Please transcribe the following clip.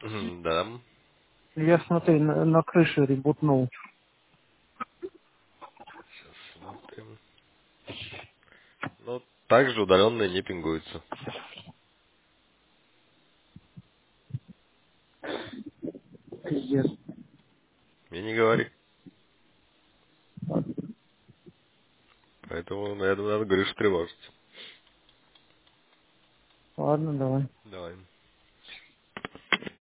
Да. Я, смотри, на крыше ребутнул. Сейчас смотрим. Ну, также удаленные не пингуются. Пиздец. И не говори. Поэтому, я думаю, надо Гришу тревожить. Ладно, давай. Давай.